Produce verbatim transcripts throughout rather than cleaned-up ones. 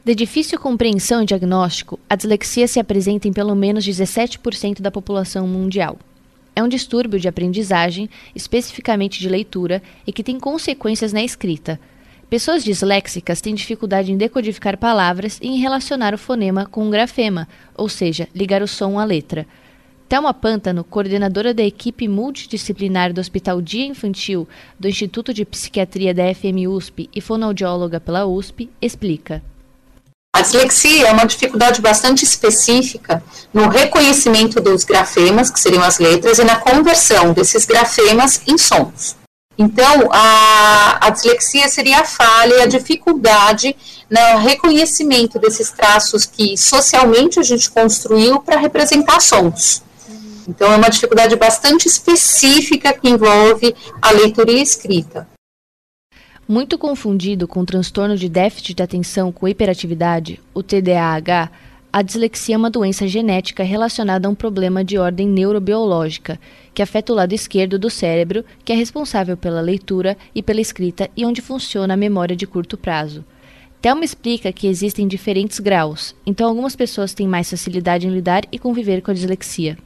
De difícil compreensão e diagnóstico, a dislexia se apresenta em pelo menos dezessete por cento da população mundial. É um distúrbio de aprendizagem, especificamente de leitura, e que tem consequências na escrita. Pessoas disléxicas têm dificuldade em decodificar palavras e em relacionar o fonema com um grafema, ou seja, ligar o som à letra. Thelma Pântano, coordenadora da equipe multidisciplinar do Hospital Dia Infantil do Instituto de Psiquiatria da F M U S P e fonoaudióloga pela U S P, explica. A dislexia é uma dificuldade bastante específica no reconhecimento dos grafemas, que seriam as letras, e na conversão desses grafemas em sons. Então, a, a dislexia seria a falha e a dificuldade no reconhecimento desses traços que socialmente a gente construiu para representar sons. Então, é uma dificuldade bastante específica que envolve a leitura e a escrita. Muito confundido com o transtorno de déficit de atenção com hiperatividade, o T D A H, a dislexia é uma doença genética relacionada a um problema de ordem neurobiológica, que afeta o lado esquerdo do cérebro, que é responsável pela leitura e pela escrita e onde funciona a memória de curto prazo. Thelma explica que existem diferentes graus, então algumas pessoas têm mais facilidade em lidar e conviver com a dislexia.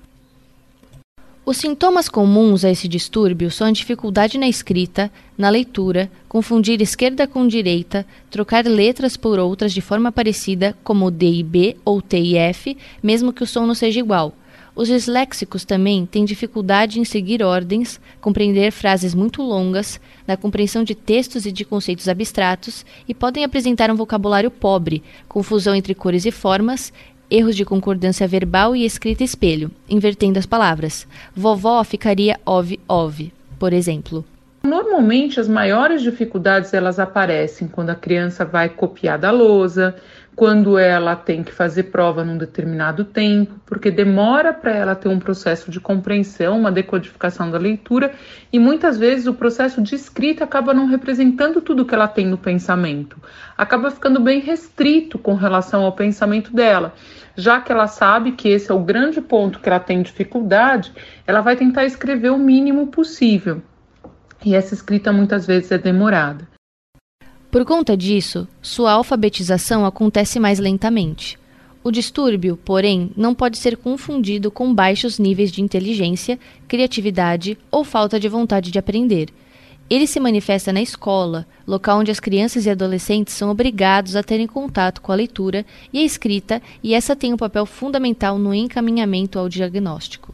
Os sintomas comuns a esse distúrbio são a dificuldade na escrita, na leitura, confundir esquerda com direita, trocar letras por outras de forma parecida, como D e B ou T e F, mesmo que o som não seja igual. Os disléxicos também têm dificuldade em seguir ordens, compreender frases muito longas, na compreensão de textos e de conceitos abstratos e podem apresentar um vocabulário pobre, confusão entre cores e formas, erros de concordância verbal e escrita espelho, invertendo as palavras. Vovó ficaria ove, ove, por exemplo. Normalmente, as maiores dificuldades elas aparecem quando a criança vai copiar da lousa, quando ela tem que fazer prova num determinado tempo, porque demora para ela ter um processo de compreensão, uma decodificação da leitura, e muitas vezes o processo de escrita acaba não representando tudo que ela tem no pensamento. Acaba ficando bem restrito com relação ao pensamento dela. Já que ela sabe que esse é o grande ponto que ela tem dificuldade, ela vai tentar escrever o mínimo possível. E essa escrita muitas vezes é demorada. Por conta disso, sua alfabetização acontece mais lentamente. O distúrbio, porém, não pode ser confundido com baixos níveis de inteligência, criatividade ou falta de vontade de aprender. Ele se manifesta na escola, local onde as crianças e adolescentes são obrigados a terem contato com a leitura e a escrita, e essa tem um papel fundamental no encaminhamento ao diagnóstico.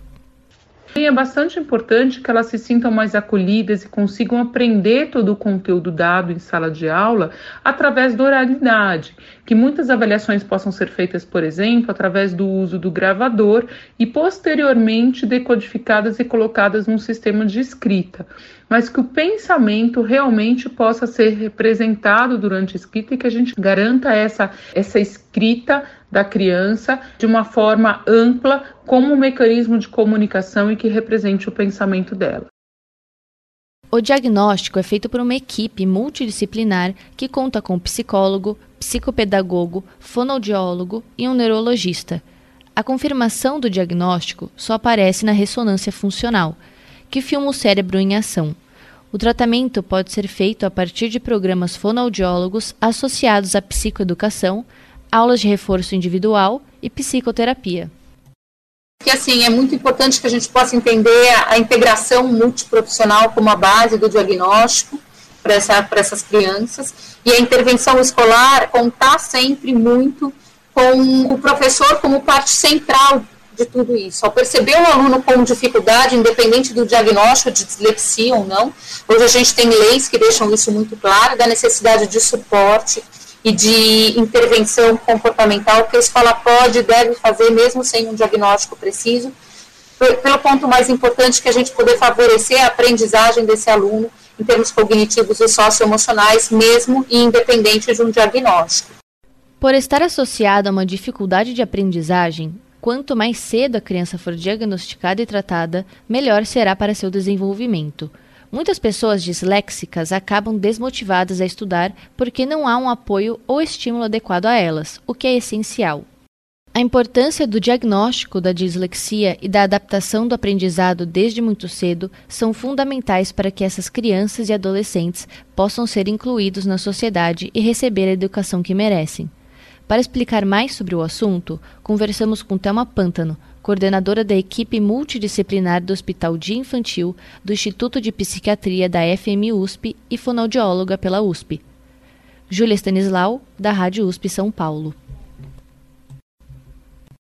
É bastante importante que elas se sintam mais acolhidas e consigam aprender todo o conteúdo dado em sala de aula através da oralidade, que muitas avaliações possam ser feitas, por exemplo, através do uso do gravador e posteriormente decodificadas e colocadas num sistema de escrita, mas que o pensamento realmente possa ser representado durante a escrita e que a gente garanta essa, essa escrita da criança de uma forma ampla como um mecanismo de comunicação e que represente o pensamento dela. O diagnóstico é feito por uma equipe multidisciplinar que conta com psicólogo, psicopedagogo, fonoaudiólogo e um neurologista. A confirmação do diagnóstico só aparece na ressonância funcional, que filma o cérebro em ação. O tratamento pode ser feito a partir de programas fonoaudiólogos associados à psicoeducação, aulas de reforço individual e psicoterapia. Que assim, é muito importante que a gente possa entender a, a integração multiprofissional como a base do diagnóstico para essa, para essas crianças, e a intervenção escolar contar sempre muito com o professor como parte central de tudo isso. Ao perceber o aluno com dificuldade, independente do diagnóstico de dislexia ou não, hoje a gente tem leis que deixam isso muito claro, da necessidade de suporte e de intervenção comportamental que a escola pode e deve fazer mesmo sem um diagnóstico preciso, pelo ponto mais importante que a gente poder favorecer a aprendizagem desse aluno em termos cognitivos e socioemocionais, mesmo e independente de um diagnóstico. Por estar associado a uma dificuldade de aprendizagem, quanto mais cedo a criança for diagnosticada e tratada, melhor será para seu desenvolvimento. Muitas pessoas disléxicas acabam desmotivadas a estudar porque não há um apoio ou estímulo adequado a elas, o que é essencial. A importância do diagnóstico da dislexia e da adaptação do aprendizado desde muito cedo são fundamentais para que essas crianças e adolescentes possam ser incluídos na sociedade e receber a educação que merecem. Para explicar mais sobre o assunto, conversamos com Thelma Pântano, coordenadora da equipe multidisciplinar do Hospital Dia Infantil do Instituto de Psiquiatria da F M U S P e fonoaudióloga pela U S P. Júlia Stanislau, da Rádio U S P São Paulo.